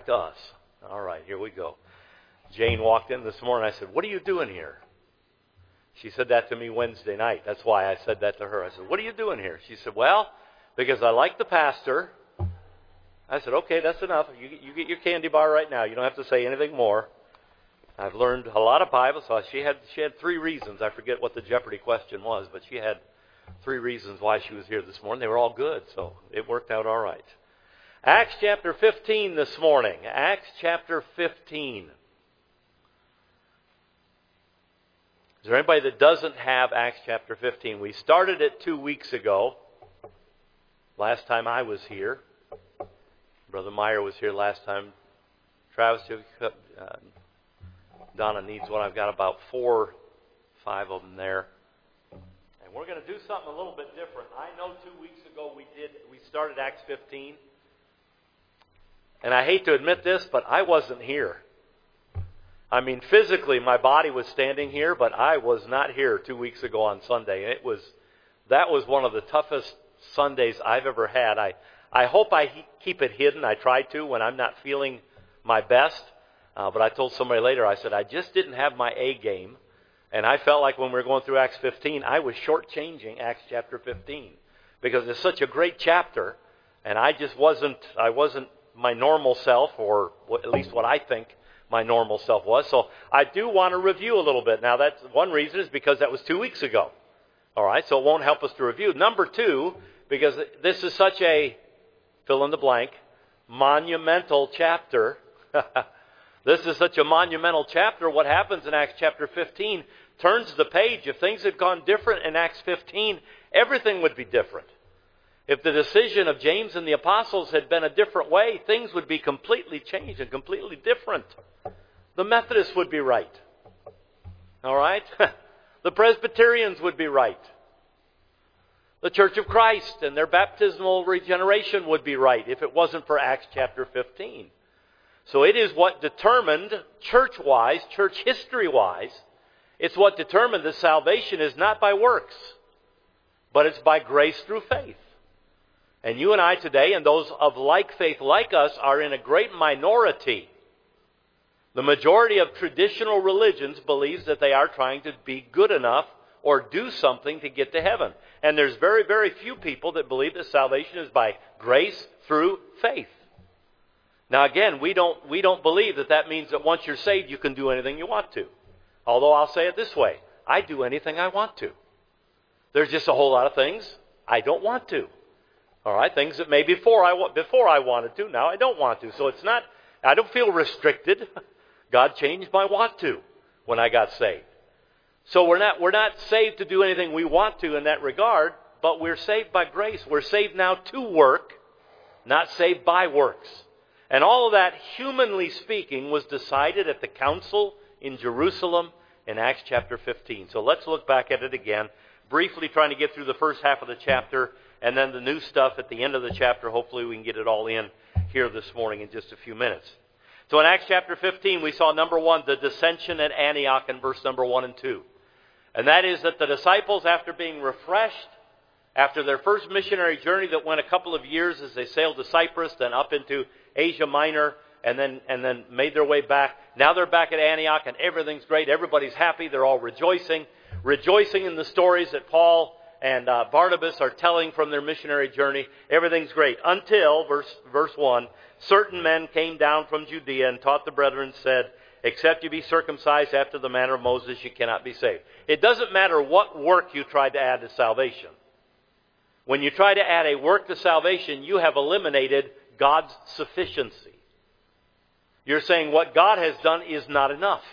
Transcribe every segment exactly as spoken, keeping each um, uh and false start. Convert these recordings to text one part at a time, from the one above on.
back to us. All right, here we go. Jane walked in this morning. I said, "What are you doing here?" She said that to me Wednesday night. That's why I said that to her. I said, "What are you doing here?" She said, "Well, because I like the pastor." I said, "Okay, that's enough. You, you get your candy bar right now. You don't have to say anything more. I've learned a lot of Bible." So she had she had three reasons. I forget what the Jeopardy question was, but she had three reasons why she was here this morning. They were all good, so it worked out all right. Acts chapter fifteen this morning. Acts chapter fifteen. Is there anybody that doesn't have Acts chapter fifteen? We started it two weeks ago. Last time I was here. Brother Meyer was here last time. Travis, uh, Donna needs one. I've got about four, five of them there. And we're going to do something a little bit different. I know two weeks ago we did. We started Acts fifteen. And I hate to admit this, but I wasn't here. I mean, physically, my body was standing here, but I was not here two weeks ago on Sunday. It was that was one of the toughest Sundays I've ever had. I I hope I he, keep it hidden. I try to when I'm not feeling my best. Uh, but I told somebody later, I said, I just didn't have my A game. And I felt like when we were going through Acts fifteen, I was shortchanging Acts chapter fifteen. Because it's such a great chapter. And I just wasn't, I wasn't my normal self, or at least what I think my normal self was. So I do want to review a little bit. Now, that's one reason is because that was two weeks ago. All right, so it won't help us to review. Number two, because this is such a, fill in the blank, monumental chapter. This is such a monumental chapter. What happens in Acts chapter fifteen turns the page. If things had gone different in Acts fifteen, everything would be different. If the decision of James and the apostles had been a different way, things would be completely changed and completely different. The Methodists would be right. All right? The Presbyterians would be right. The Church of Christ and their baptismal regeneration would be right if it wasn't for Acts chapter fifteen. So it is what determined, church-wise, church history-wise, it's what determined that salvation is not by works, but it's by grace through faith. And you and I today, and those of like faith like us, are in a great minority. The majority of traditional religions believes that they are trying to be good enough or do something to get to heaven. And there's very, very few people that believe that salvation is by grace through faith. Now again, we don't, we don't believe that that means that once you're saved, you can do anything you want to. Although I'll say it this way, I do anything I want to. There's just a whole lot of things I don't want to. All right, things that maybe before I, before I wanted to, now I don't want to. So it's not, I don't feel restricted. God changed my want to when I got saved. So we're not, we're not saved to do anything we want to in that regard, but we're saved by grace. We're saved now to work, not saved by works. And all of that, humanly speaking, was decided at the council in Jerusalem in Acts chapter fifteen. So let's look back at it again, briefly trying to get through the first half of the chapter, and then the new stuff at the end of the chapter. Hopefully we can get it all in here this morning in just a few minutes. So in Acts chapter fifteen, we saw, number one, the dissension at Antioch in verse number one and two. And that is that the disciples, after being refreshed, after their first missionary journey that went a couple of years as they sailed to Cyprus, then up into Asia Minor, and then and then made their way back. Now they're back at Antioch, and everything's great. Everybody's happy. They're all rejoicing. Rejoicing in the stories that Paul and uh, Barnabas are telling from their missionary journey. Everything's great. Until, verse, verse one, certain men came down from Judea and taught the brethren, said, except you be circumcised after the manner of Moses, you cannot be saved. It doesn't matter what work you try to add to salvation. When you try to add a work to salvation, you have eliminated God's sufficiency. You're saying what God has done is not enough.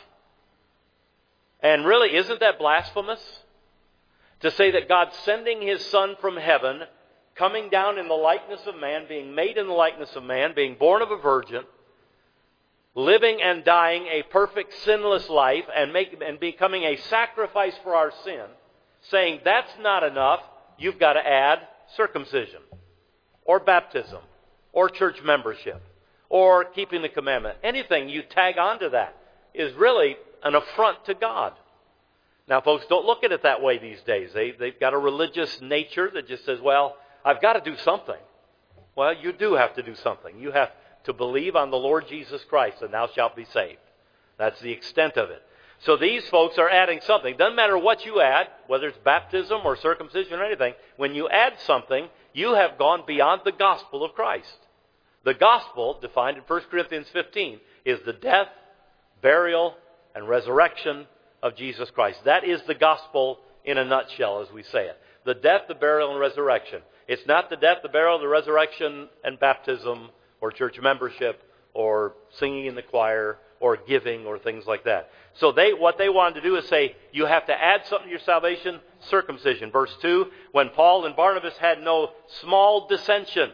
And really, isn't that blasphemous? To say that God sending His Son from heaven, coming down in the likeness of man, being made in the likeness of man, being born of a virgin, living and dying a perfect sinless life, and, make, and becoming a sacrifice for our sin, saying that's not enough, you've got to add circumcision, or baptism, or church membership, or keeping the commandment. Anything you tag onto that is really an affront to God. Now, folks, don't look at it that way these days. They, they've got a religious nature that just says, well, I've got to do something. Well, you do have to do something. You have to believe on the Lord Jesus Christ, and thou shalt be saved. That's the extent of it. So these folks are adding something. Doesn't matter what you add, whether it's baptism or circumcision or anything. When you add something, you have gone beyond the gospel of Christ. The gospel, defined in First Corinthians fifteen, is the death, burial, and resurrection of Jesus Christ. That is the gospel in a nutshell, as we say it. The death, the burial, and resurrection. It's not the death, the burial, the resurrection, and baptism, or church membership, or singing in the choir, or giving, or things like that. So they, what they wanted to do is say, you have to add something to your salvation, circumcision. Verse two, when Paul and Barnabas had no small dissension.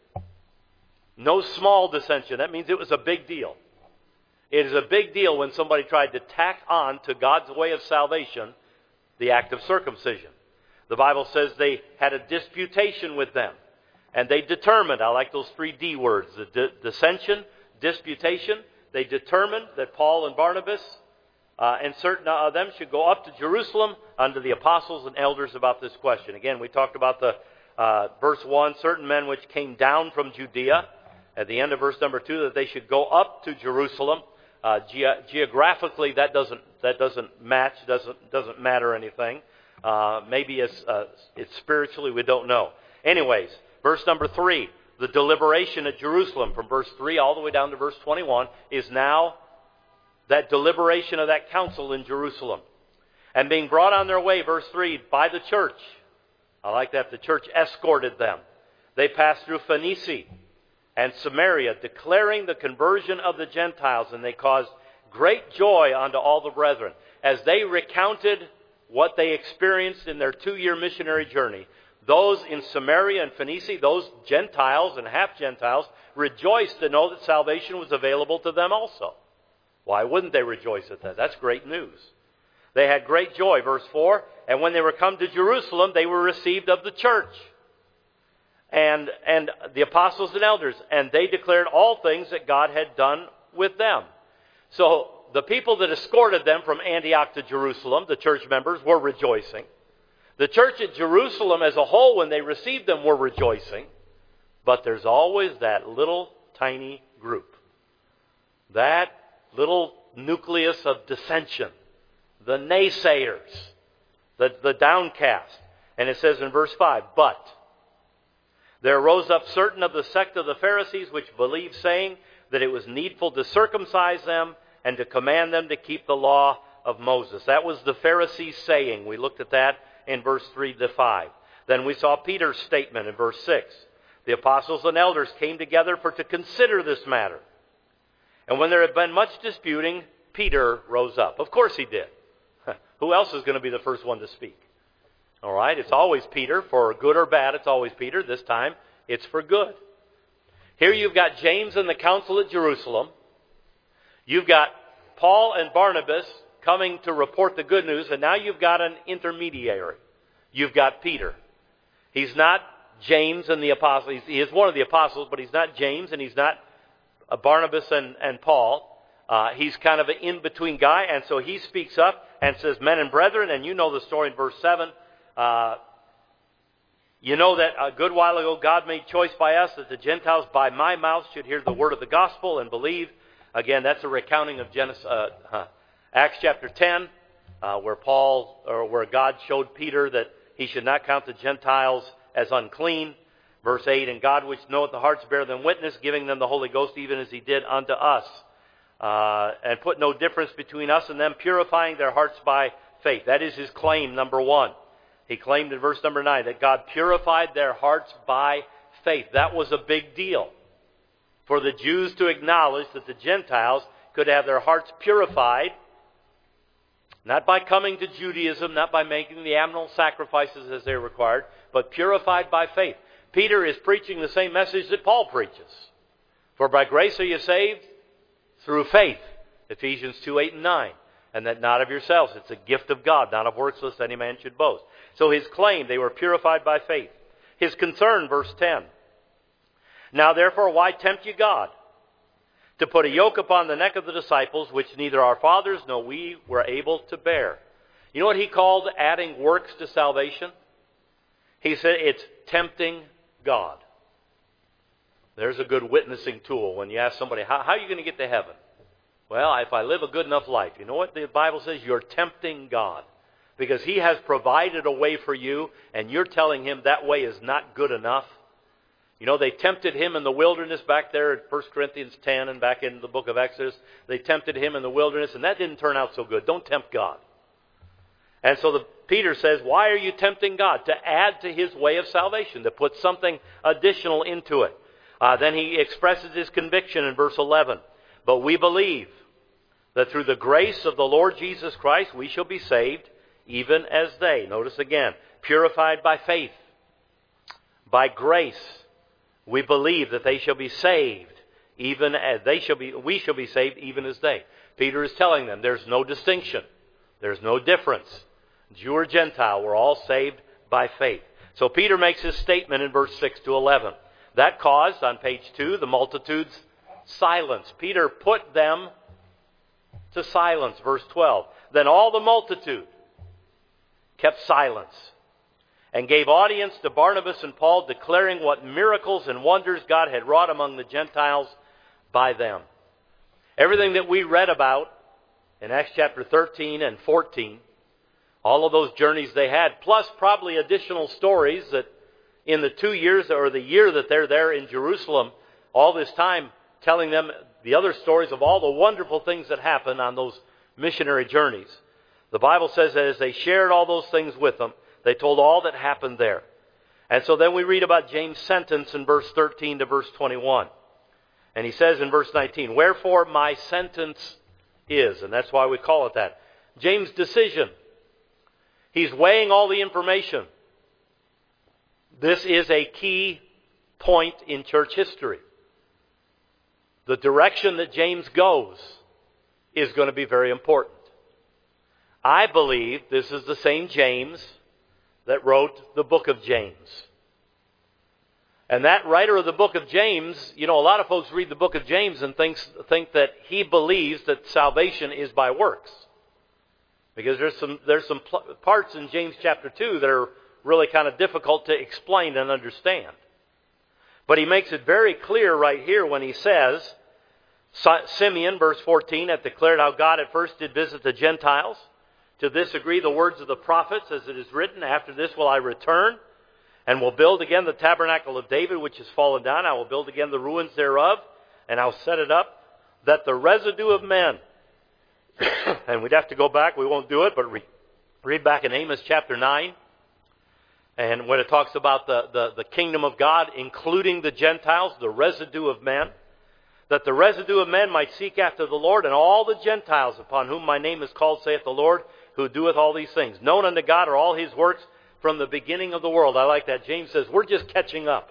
No small dissension. That means it was a big deal. It is a big deal when somebody tried to tack on to God's way of salvation the act of circumcision. The Bible says they had a disputation with them. And they determined, I like those three D words, the di- dissension, disputation. They determined that Paul and Barnabas uh, and certain of them should go up to Jerusalem unto the apostles and elders about this question. Again, we talked about the uh, verse one, certain men which came down from Judea. At the end of verse number two, that they should go up to Jerusalem. Uh, ge- geographically, that doesn't that doesn't match, doesn't doesn't matter anything. Uh, maybe it's uh, it's spiritually, we don't know. Anyways, verse number three, the deliberation at Jerusalem, from verse three all the way down to verse twenty-one, is now that deliberation of that council in Jerusalem. And being brought on their way, verse three, by the church. I like that. The church escorted them. They passed through Phoenicia and Samaria, declaring the conversion of the Gentiles, and they caused great joy unto all the brethren. As they recounted what they experienced in their two-year missionary journey, those in Samaria and Phoenicia, those Gentiles and half-Gentiles, rejoiced to know that salvation was available to them also. Why wouldn't they rejoice at that? That's great news. They had great joy, verse four, and when they were come to Jerusalem, they were received of the church and and the apostles and elders, and they declared all things that God had done with them. So the people that escorted them from Antioch to Jerusalem, the church members, were rejoicing. The church at Jerusalem as a whole, when they received them, were rejoicing. But there's always that little tiny group. That little nucleus of dissension. The naysayers. The, the downcast. And it says in verse five, but there rose up certain of the sect of the Pharisees which believed, saying that it was needful to circumcise them and to command them to keep the law of Moses. That was the Pharisees' saying. We looked at that in verse three to five. Then we saw Peter's statement in verse six. The apostles and elders came together for to consider this matter. And when there had been much disputing, Peter rose up. Of course he did. Who else is going to be the first one to speak? All right, it's always Peter. For good or bad, it's always Peter. This time, it's for good. Here you've got James and the council at Jerusalem. You've got Paul and Barnabas coming to report the good news, and now you've got an intermediary. You've got Peter. He's not James and the apostles. He is one of the apostles, but he's not James, and he's not Barnabas and, and Paul. Uh, he's kind of an in-between guy, and so he speaks up and says, men and brethren, and you know the story in verse seven. Uh, you know that a good while ago God made choice by us that the Gentiles by my mouth should hear the word of the gospel and believe. Again, that's a recounting of Genesis, uh, huh, Acts chapter ten, uh, where Paul or where God showed Peter that he should not count the Gentiles as unclean. Verse eight, and God which knoweth the hearts bear them witness, giving them the Holy Ghost even as he did unto us. Uh, and put no difference between us and them, purifying their hearts by faith. That is his claim, number one. He claimed in verse number nine that God purified their hearts by faith. That was a big deal for the Jews to acknowledge that the Gentiles could have their hearts purified, not by coming to Judaism, not by making the animal sacrifices as they required, but purified by faith. Peter is preaching the same message that Paul preaches. For by grace are you saved through faith. Ephesians two, eight and nine. And that not of yourselves. It's a gift of God, not of works, lest any man should boast. So his claim, they were purified by faith. His concern, verse ten. Now therefore, why tempt you God? To put a yoke upon the neck of the disciples, which neither our fathers nor we were able to bear. You know what he called adding works to salvation? He said it's tempting God. There's a good witnessing tool when you ask somebody, how, how are you going to get to heaven? Well, if I live a good enough life. You know what the Bible says? You're tempting God. Because He has provided a way for you, and you're telling Him that way is not good enough. You know, they tempted Him in the wilderness back there in First Corinthians ten and back in the book of Exodus. They tempted Him in the wilderness, and that didn't turn out so good. Don't tempt God. And so the, Peter says, why are you tempting God? To add to His way of salvation, to put something additional into it. Uh, then he expresses his conviction in verse eleven. But we believe that through the grace of the Lord Jesus Christ we shall be saved, even as they. Notice again, purified by faith. By grace we believe that they shall be saved, even as they shall be, we shall be saved, even as they. Peter is telling them there's no distinction. There's no difference. Jew or Gentile, we're all saved by faith. So Peter makes his statement in verse six to eleven. That caused, on page two, the multitude's silence. Peter put them to silence. Verse twelve. Then all the multitude kept silence and gave audience to Barnabas and Paul, declaring what miracles and wonders God had wrought among the Gentiles by them. Everything that we read about in Acts chapter thirteen and fourteen, all of those journeys they had, plus probably additional stories that in the two years or the year that they're there in Jerusalem, all this time telling them the other stories of all the wonderful things that happened on those missionary journeys. The Bible says that as they shared all those things with them, they told all that happened there. And so then we read about James' sentence in verse thirteen to verse twenty-one. And he says in verse nineteen, wherefore my sentence is, and that's why we call it that. James' decision. He's weighing all the information. This is a key point in church history. The direction that James goes is going to be very important. I believe this is the same James that wrote the book of James. And that writer of the book of James, you know, a lot of folks read the book of James and thinks, think that he believes that salvation is by works. Because there's some, there's some pl- parts in James chapter two that are really kind of difficult to explain and understand. But he makes it very clear right here when he says, Simeon, verse fourteen, hath declared how God at first did visit the Gentiles. To this agree the words of the prophets, as it is written, after this will I return, and will build again the tabernacle of David, which is fallen down. I will build again the ruins thereof, and I'll set it up, that the residue of men, and we'd have to go back, we won't do it, but read, read back in Amos chapter nine, and when it talks about the, the, the kingdom of God, including the Gentiles, the residue of men, that the residue of men might seek after the Lord, and all the Gentiles upon whom my name is called, saith the Lord, who doeth all these things. Known unto God are all His works from the beginning of the world. I like that. James says, we're just catching up.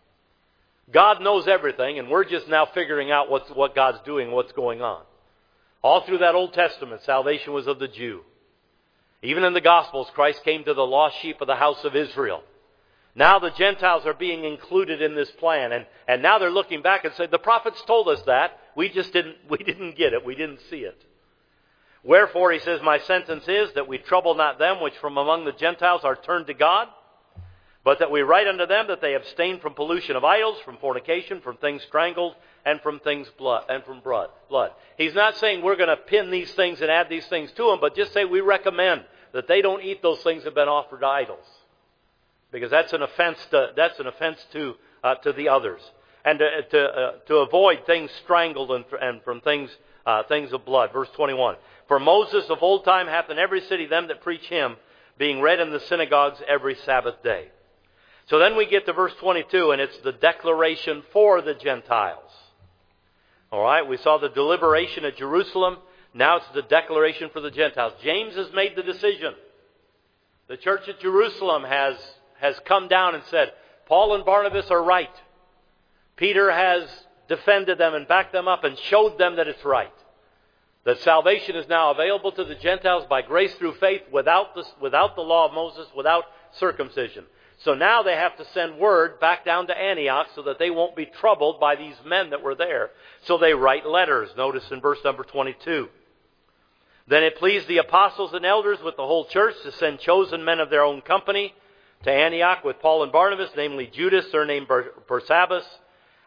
God knows everything, and we're just now figuring out what's, what God's doing, what's going on. All through that Old Testament, salvation was of the Jew. Even in the Gospels, Christ came to the lost sheep of the house of Israel. Now the Gentiles are being included in this plan, and, and now they're looking back and saying, the prophets told us that. We just didn't, we didn't get it. We didn't see it. Wherefore, he says, my sentence is that we trouble not them which from among the Gentiles are turned to God, but that we write unto them that they abstain from pollution of idols, from fornication, from things strangled, and from things blood, and from blood. Blood. He's not saying we're going to pin these things and add these things to them, but just say we recommend that they don't eat those things that have been offered to idols, because that's an offense to that's an offense to uh, to the others, and to to, uh, to avoid things strangled and, and from things uh, things of blood. Verse twenty-one. For Moses of old time hath in every city them that preach him, being read in the synagogues every Sabbath day. So then we get to verse twenty-two, and it's the declaration for the Gentiles. All right, we saw the deliberation at Jerusalem. Now it's the declaration for the Gentiles. James has made the decision. The church at Jerusalem has, has come down and said, Paul and Barnabas are right. Peter has defended them and backed them up and showed them that it's right. That salvation is now available to the Gentiles by grace through faith without the, without the law of Moses, without circumcision. So now they have to send word back down to Antioch so that they won't be troubled by these men that were there. So they write letters. Notice in verse number twenty-two. Then it pleased the apostles and elders with the whole church to send chosen men of their own company to Antioch with Paul and Barnabas, namely Judas, surnamed Barsabbas,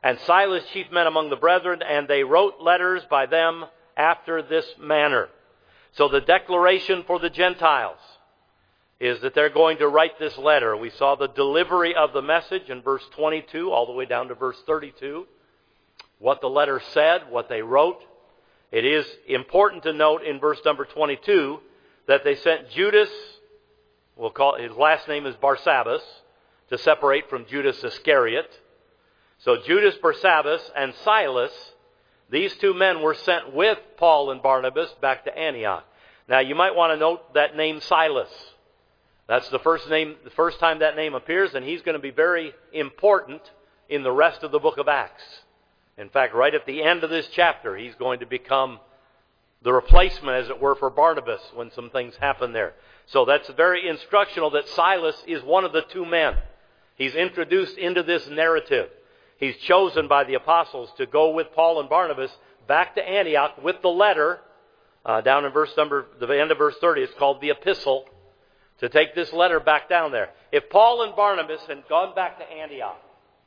and Silas chief men among the brethren, and they wrote letters by them after this manner. So the declaration for the Gentiles is that they're going to write this letter. We saw the delivery of the message in verse twenty-two all the way down to verse thirty-two. What the letter said, what they wrote. It is important to note in verse number twenty-two that they sent Judas, we'll call his last name is Barsabbas, to separate from Judas Iscariot. So Judas Barsabbas and Silas, these two men were sent with Paul and Barnabas back to Antioch. Now you might want to note that name Silas. That's the first name, the first time that name appears, and he's going to be very important in the rest of the book of Acts. In fact, right at the end of this chapter, he's going to become the replacement, as it were, for Barnabas when some things happen there. So that's very instructional that Silas is one of the two men. He's introduced into this narrative. He's chosen by the apostles to go with Paul and Barnabas back to Antioch with the letter, uh, down in verse number, the end of verse thirty, it's called the epistle, to take this letter back down there. If Paul and Barnabas had gone back to Antioch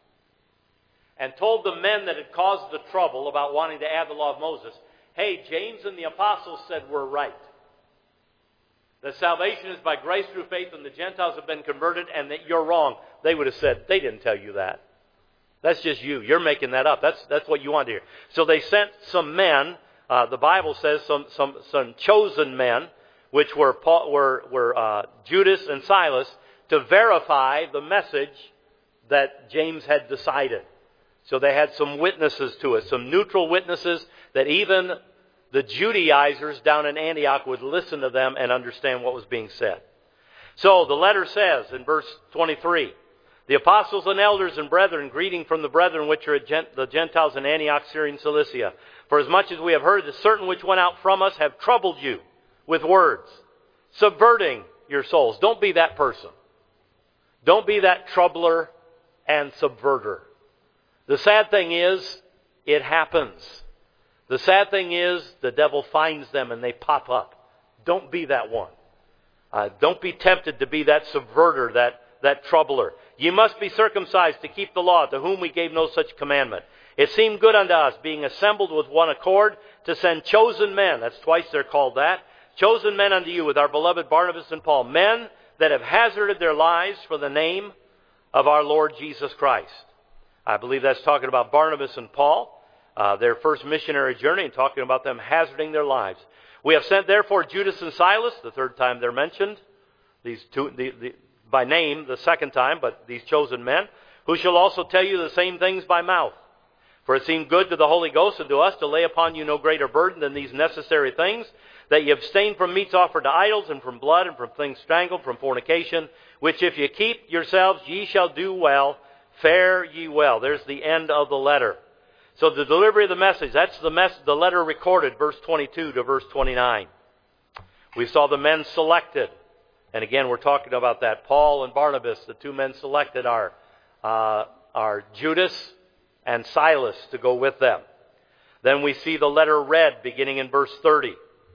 and told the men that had caused the trouble about wanting to add the law of Moses, hey, James and the apostles said we're right. That salvation is by grace through faith and the Gentiles have been converted and that you're wrong. They would have said, they didn't tell you that. That's just you. You're making that up. That's that's what you want to hear. So they sent some men, uh, the Bible says some some some chosen men, which were Paul, were, were uh, Judas and Silas, to verify the message that James had decided. So they had some witnesses to it, some neutral witnesses that even the Judaizers down in Antioch would listen to them and understand what was being said. So the letter says in verse twenty-three, the apostles and elders and brethren, greeting from the brethren which are at Gent- the Gentiles in Antioch, Syria, and Cilicia. For as much as we have heard that certain which went out from us have troubled you with words, subverting your souls. Don't be that person. Don't be that troubler and subverter. The sad thing is, it happens. The sad thing is, the devil finds them and they pop up. Don't be that one. Uh, don't be tempted to be that subverter, that, that troubler. Ye must be circumcised to keep the law, to whom we gave no such commandment. It seemed good unto us, being assembled with one accord, to send chosen men, that's twice they're called that, chosen men unto you with our beloved Barnabas and Paul, men that have hazarded their lives for the name of our Lord Jesus Christ. I believe that's talking about Barnabas and Paul, uh, their first missionary journey, and talking about them hazarding their lives. We have sent therefore Judas and Silas, the third time they're mentioned, these two the, the, by name the second time, but these chosen men, who shall also tell you the same things by mouth. For it seemed good to the Holy Ghost and to us to lay upon you no greater burden than these necessary things, that ye abstain from meats offered to idols, and from blood, and from things strangled, from fornication, which if ye keep yourselves, ye shall do well, fare ye well. There's the end of the letter. So the delivery of the message, that's the mess, the letter recorded, verse twenty-two to verse twenty-nine. We saw the men selected. And again, we're talking about that. Paul and Barnabas, the two men selected, are, uh, are Judas and Silas to go with them. Then we see the letter read beginning in verse thirty.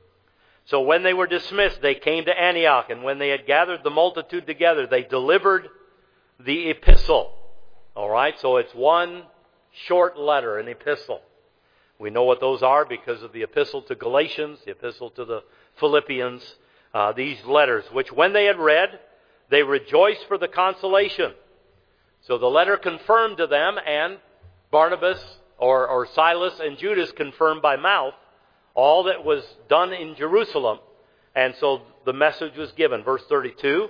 So when they were dismissed, they came to Antioch, and when they had gathered the multitude together, they delivered the epistle. All right, so it's one short letter, an epistle. We know what those are because of the epistle to Galatians, the epistle to the Philippians, uh, these letters, which when they had read, they rejoiced for the consolation. So the letter confirmed to them, and Barnabas or, or Silas and Judas confirmed by mouth all that was done in Jerusalem. And so the message was given. Verse thirty-two.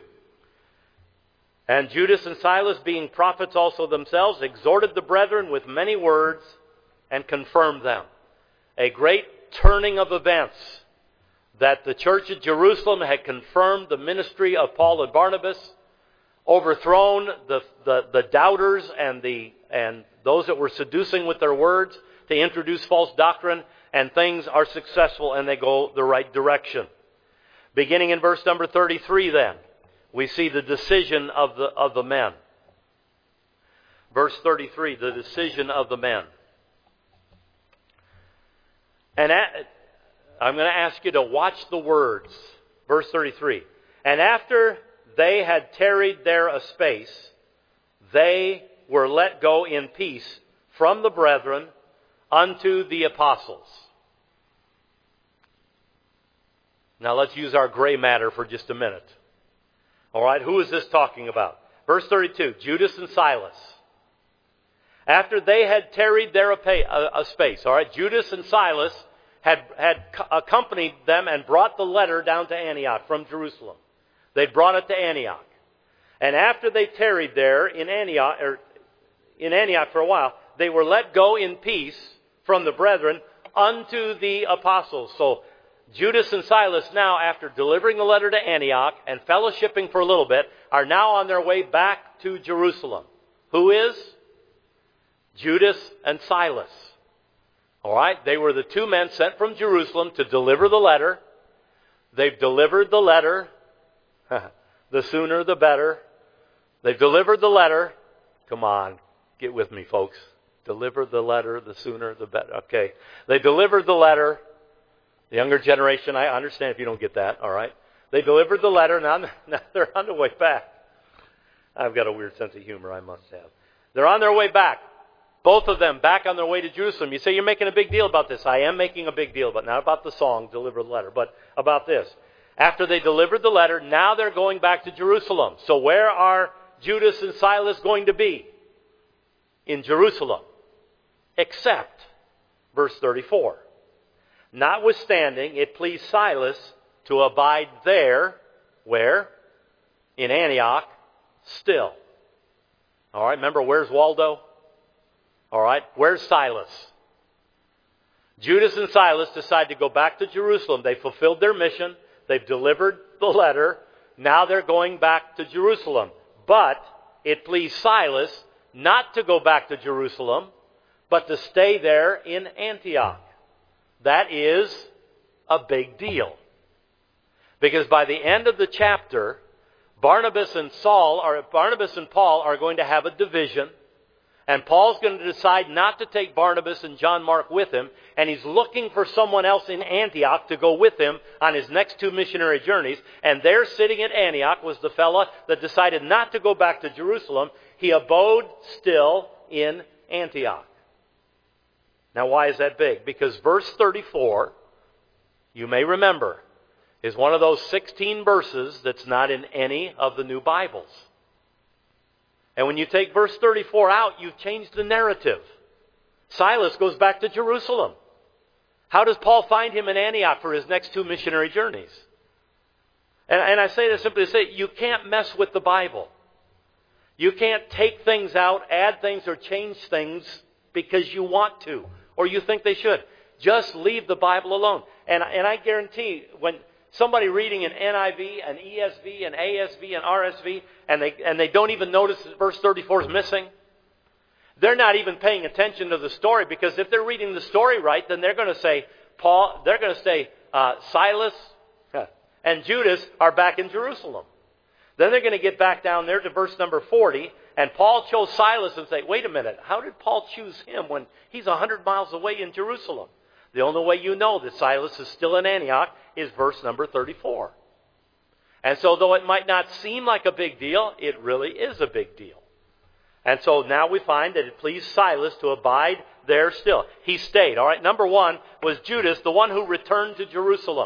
And Judas and Silas, being prophets also themselves, exhorted the brethren with many words and confirmed them. A great turning of events, that the church at Jerusalem had confirmed the ministry of Paul and Barnabas, overthrown the, the, the doubters and the and those that were seducing with their words to introduce false doctrine, and things are successful and they go the right direction. Beginning in verse number thirty-three then, we see the decision of the of the men. Verse thirty-three, the decision of the men. And at, I'm going to ask you to watch the words. Verse thirty-three. And after they had tarried there a space, they were let go in peace from the brethren unto the apostles. Now let's use our gray matter for just a minute. All right, who is this talking about? Verse thirty-two, Judas and Silas. After they had tarried there a, a space, all right, Judas and Silas had, had accompanied them and brought the letter down to Antioch from Jerusalem. They'd brought it to Antioch. And after they tarried there in Antioch, or in Antioch for a while, they were let go in peace from the brethren unto the apostles. So Judas and Silas now, after delivering the letter to Antioch and fellowshipping for a little bit, are now on their way back to Jerusalem. Who is? Judas and Silas. All right, they were the two men sent from Jerusalem to deliver the letter. They've delivered the letter. The sooner the better. They've delivered the letter. Come on, get with me, folks. Deliver the letter, the sooner the better. Okay, they delivered the letter. The younger generation, I understand if you don't get that, all right? They delivered the letter, now, now they're on their way back. I've got a weird sense of humor, I must have. They're on their way back. Both of them back on their way to Jerusalem. You say you're making a big deal about this. I am making a big deal, but not about the song, Deliver the Letter, but about this. After they delivered the letter, now they're going back to Jerusalem. So where are Judas and Silas going to be? In Jerusalem. Except, verse thirty-four. Notwithstanding, it pleased Silas to abide there, where? In Antioch, still. All right, remember, where's Waldo? All right, where's Silas? Judas and Silas decide to go back to Jerusalem. They fulfilled their mission. They've delivered the letter. Now they're going back to Jerusalem. But it pleased Silas not to go back to Jerusalem, but to stay there in Antioch. That is a big deal. Because by the end of the chapter, Barnabas and Saul, or Barnabas and Paul are going to have a division. And Paul's going to decide not to take Barnabas and John Mark with him. And he's looking for someone else in Antioch to go with him on his next two missionary journeys. And there sitting at Antioch was the fella that decided not to go back to Jerusalem. He abode still in Antioch. Now why is that big? Because verse thirty-four, you may remember, is one of those sixteen verses that's not in any of the new Bibles. And when you take verse thirty-four out, you've changed the narrative. Silas goes back to Jerusalem. How does Paul find him in Antioch for his next two missionary journeys? And, and I say this simply to say, you can't mess with the Bible. You can't take things out, add things, or change things because you want to, or you think they should. Just leave the Bible alone. And, and I guarantee, when somebody reading an N I V, an E S V, an A S V, an R S V, and they and they don't even notice that verse thirty-four is missing, they're not even paying attention to the story, because if they're reading the story right, then they're going to say Paul. They're going to say uh, Silas and Judas are back in Jerusalem. Then they're going to get back down there to verse number forty, and Paul chose Silas and say, "Wait a minute, how did Paul choose him when he's a hundred miles away in Jerusalem?" The only way you know that Silas is still in Antioch is verse number thirty-four. And so though it might not seem like a big deal, it really is a big deal. And so now we find that it pleased Silas to abide there still. He stayed. All right, number one was Judas, the one who returned to Jerusalem.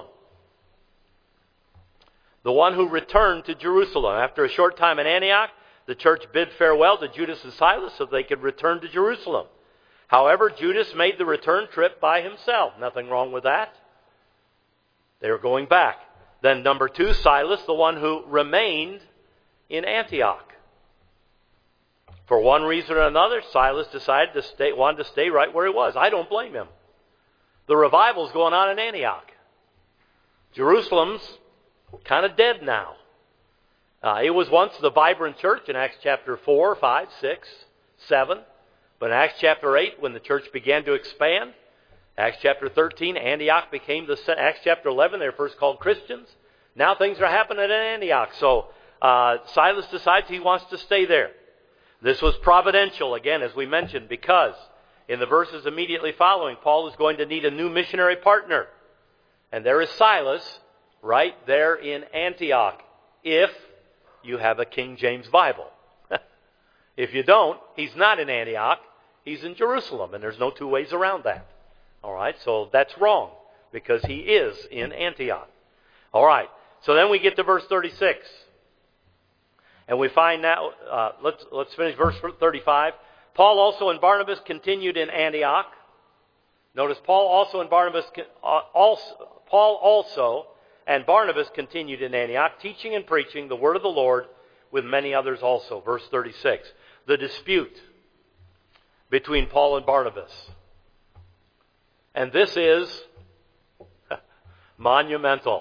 The one who returned to Jerusalem. After a short time in Antioch, the church bid farewell to Judas and Silas so they could return to Jerusalem. However, Judas made the return trip by himself. Nothing wrong with that. They were going back. Then number two, Silas, the one who remained in Antioch. For one reason or another, Silas decided to stay, wanted to stay right where he was. I don't blame him. The revival's going on in Antioch. Jerusalem's kind of dead now. Uh, it was once the vibrant church in Acts chapter four, five, six, seven. But in Acts chapter eight, when the church began to expand, Acts chapter thirteen, Antioch became the... Acts chapter eleven, they were first called Christians. Now things are happening in Antioch. So uh, Silas decides he wants to stay there. This was providential, again, as we mentioned, because in the verses immediately following, Paul is going to need a new missionary partner. And there is Silas right there in Antioch, if you have a King James Bible. If you don't, he's not in Antioch. he's in Jerusalem, and there's no two ways around that. All right, so that's wrong, because he is in Antioch. All right, so then we get to verse thirty-six. And we find now, uh, let's, let's finish verse thirty-five. Paul also and Barnabas continued in Antioch. Notice Paul also and Barnabas, uh, also, Paul also and Barnabas continued in Antioch, teaching and preaching the word of the Lord with many others also. Verse thirty-six. The dispute between Paul and Barnabas. And this is monumental.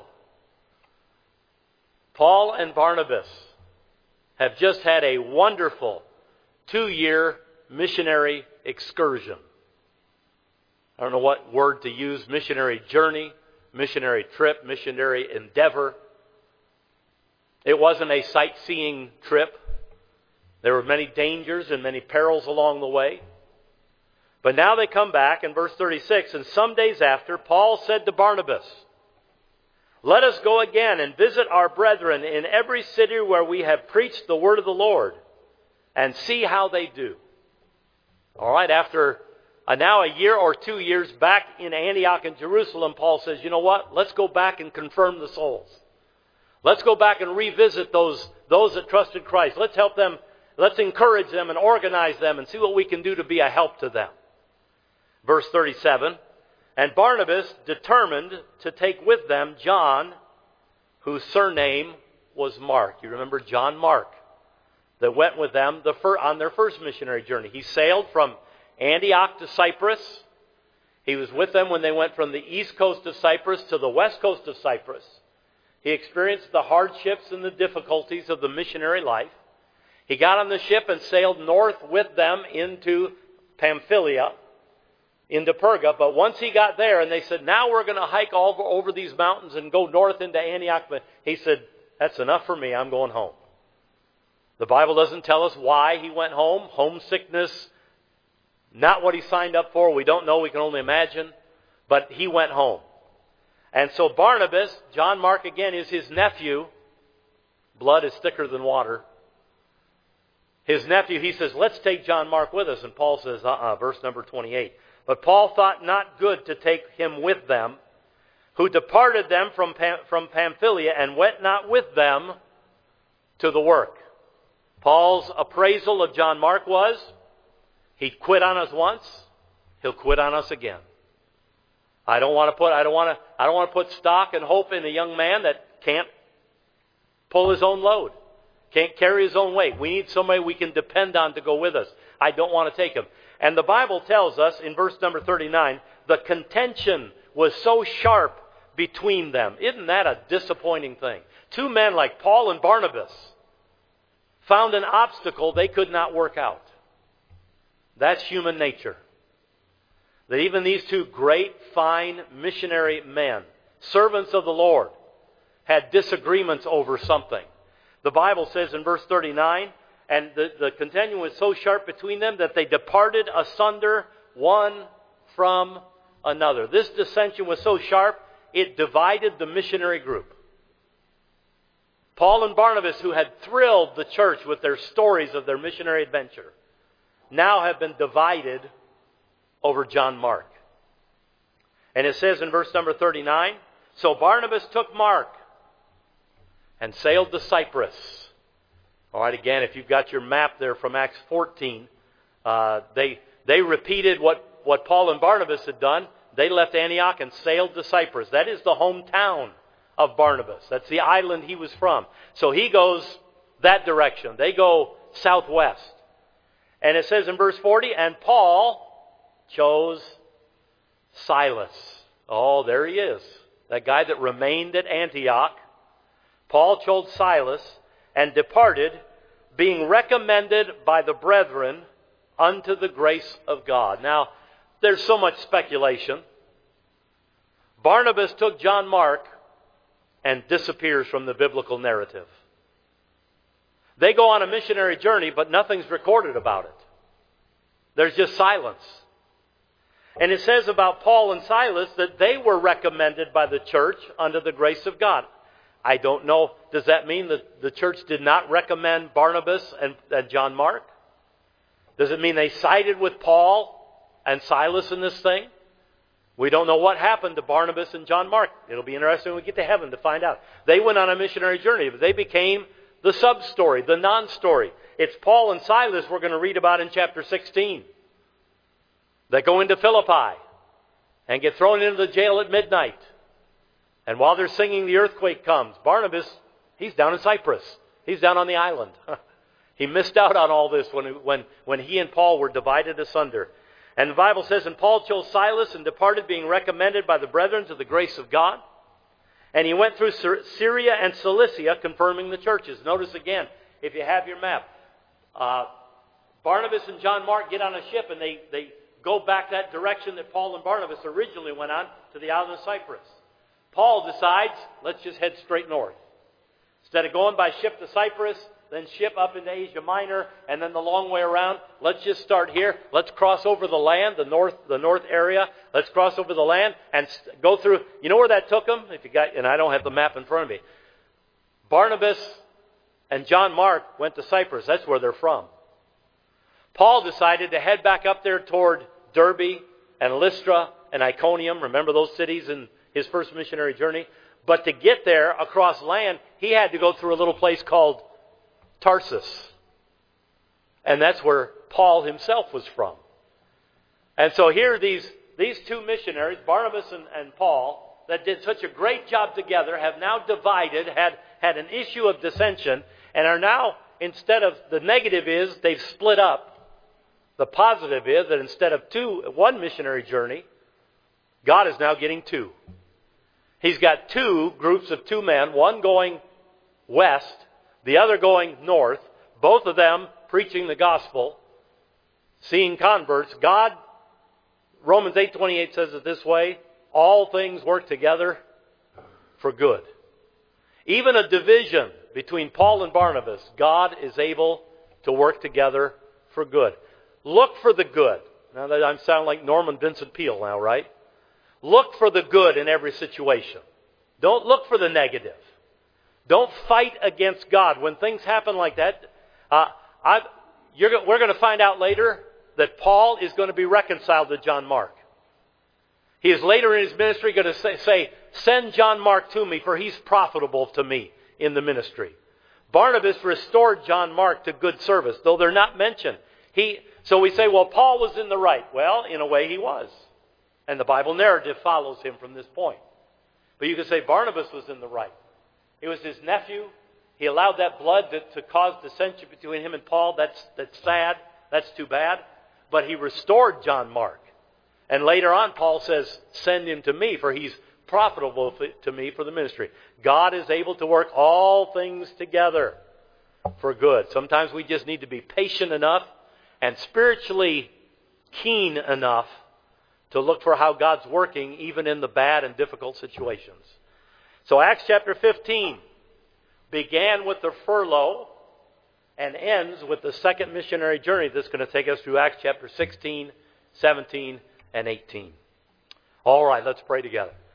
Paul and Barnabas have just had a wonderful two-year missionary excursion. I don't know what word to use, missionary journey, missionary trip, missionary endeavor. It wasn't a sightseeing trip. There were many dangers and many perils along the way. But now they come back in verse thirty-six, and some days after, Paul said to Barnabas, "Let us go again and visit our brethren in every city where we have preached the word of the Lord, and see how they do." All right, after uh, now a year or two years back in Antioch and Jerusalem, Paul says, you know what? Let's go back and confirm the souls. Let's go back and revisit those, those that trusted Christ. Let's help them, let's encourage them and organize them and see what we can do to be a help to them. Verse thirty-seven, and Barnabas determined to take with them John, whose surname was Mark. You remember John Mark, that went with them the fir- on their first missionary journey. He sailed from Antioch to Cyprus. He was with them when they went from the east coast of Cyprus to the west coast of Cyprus. He experienced the hardships and the difficulties of the missionary life. He got on the ship and sailed north with them into Pamphylia, into Perga. But once he got there and they said, now we're going to hike all over, over these mountains and go north into Antioch. But he said, that's enough for me. I'm going home. The Bible doesn't tell us why he went home. Homesickness, not what he signed up for. We don't know. We can only imagine. But he went home. And so Barnabas, John Mark again, is his nephew. Blood is thicker than water. His nephew, he says, let's take John Mark with us. And Paul says, uh-uh, verse number twenty-eight. But Paul thought not good to take him with them, who departed them from, Pam- from Pamphylia and went not with them to the work. Paul's appraisal of John Mark was, he quit on us once, he'll quit on us again. I don't want to put I don't want to I don't want to put stock and hope in a young man that can't pull his own load, can't carry his own weight. We need somebody we can depend on to go with us. I don't want to take him. And the Bible tells us in verse number thirty-nine, the contention was so sharp between them. Isn't that a disappointing thing? Two men like Paul and Barnabas found an obstacle they could not work out. That's human nature. That even these two great, fine missionary men, servants of the Lord, had disagreements over something. The Bible says in verse thirty-nine, and the, the contention was so sharp between them that they departed asunder one from another. This dissension was so sharp, it divided the missionary group. Paul and Barnabas, who had thrilled the church with their stories of their missionary adventure, now have been divided over John Mark. And it says in verse number thirty-nine, so Barnabas took Mark and sailed to Cyprus. All right, again, if you've got your map there from Acts fourteen, uh, they they repeated what, what Paul and Barnabas had done. They left Antioch and sailed to Cyprus. That is the hometown of Barnabas. That's the island he was from. So he goes that direction. They go southwest. And it says in verse forty, and Paul chose Silas. Oh, there he is. That guy that remained at Antioch. Paul chose Silas and departed, being recommended by the brethren unto the grace of God. Now, there's so much speculation. Barnabas took John Mark and disappears from the biblical narrative. They go on a missionary journey, but nothing's recorded about it. There's just silence. And it says about Paul and Silas that they were recommended by the church under the grace of God. I don't know. Does that mean that the church did not recommend Barnabas and, and John Mark? Does it mean they sided with Paul and Silas in this thing? We don't know what happened to Barnabas and John Mark. It'll be interesting when we get to heaven to find out. They went on a missionary journey, but they became the sub-story, the non-story. It's Paul and Silas we're going to read about in chapter sixteen. They go into Philippi and get thrown into the jail at midnight. And while they're singing, the earthquake comes. Barnabas, he's down in Cyprus. He's down on the island. He missed out on all this when, when, when he and Paul were divided asunder. And the Bible says, and Paul chose Silas and departed, being recommended by the brethren to the grace of God. And he went through Syria and Cilicia, confirming the churches. Notice again, if you have your map, uh, Barnabas and John Mark get on a ship and they, they go back that direction that Paul and Barnabas originally went on, to the island of Cyprus. Paul decides, let's just head straight north. Instead of going by ship to Cyprus, then ship up into Asia Minor, and then the long way around, let's just start here. Let's cross over the land, the north, the north area. Let's cross over the land and go through. You know where that took them? If you got, and I don't have the map in front of me. Barnabas and John Mark went to Cyprus. That's where they're from. Paul decided to head back up there toward Derbe and Lystra and Iconium. Remember those cities in his first missionary journey? But to get there across land, he had to go through a little place called Tarsus. And that's where Paul himself was from. And so here these, these two missionaries, Barnabas and, and Paul, that did such a great job together, have now divided, had, had an issue of dissension, and are now, instead of, the negative is they've split up. The positive is that instead of two, one missionary journey, God is now getting two. He's got two groups of two men, one going west, the other going north, both of them preaching the gospel, seeing converts. God, Romans eight twenty-eight says it this way, all things work together for good. Even a division between Paul and Barnabas, God is able to work together for good. Look for the good. Now that I'm sounding like Norman Vincent Peale now, right? Look for the good in every situation. Don't look for the negative. Don't fight against God. When things happen like that, uh, I, you're, we're going to find out later that Paul is going to be reconciled to John Mark. He is later in his ministry going to say, say, send John Mark to me, for he's profitable to me in the ministry. Barnabas restored John Mark to good service, though they're not mentioned. He, so we say, well, Paul was in the right. Well, in a way he was. And the Bible narrative follows him from this point. But you could say Barnabas was in the right. It was his nephew. He allowed that blood to, to cause dissension between him and Paul. That's, that's sad. That's too bad. But he restored John Mark. And later on, Paul says, send him to me, for he's profitable to me for the ministry. God is able to work all things together for good. Sometimes we just need to be patient enough and spiritually keen enough to look for how God's working even in the bad and difficult situations. So Acts chapter fifteen began with the furlough and ends with the second missionary journey that's going to take us through Acts chapter sixteen, seventeen, and eighteen. All right, let's pray together.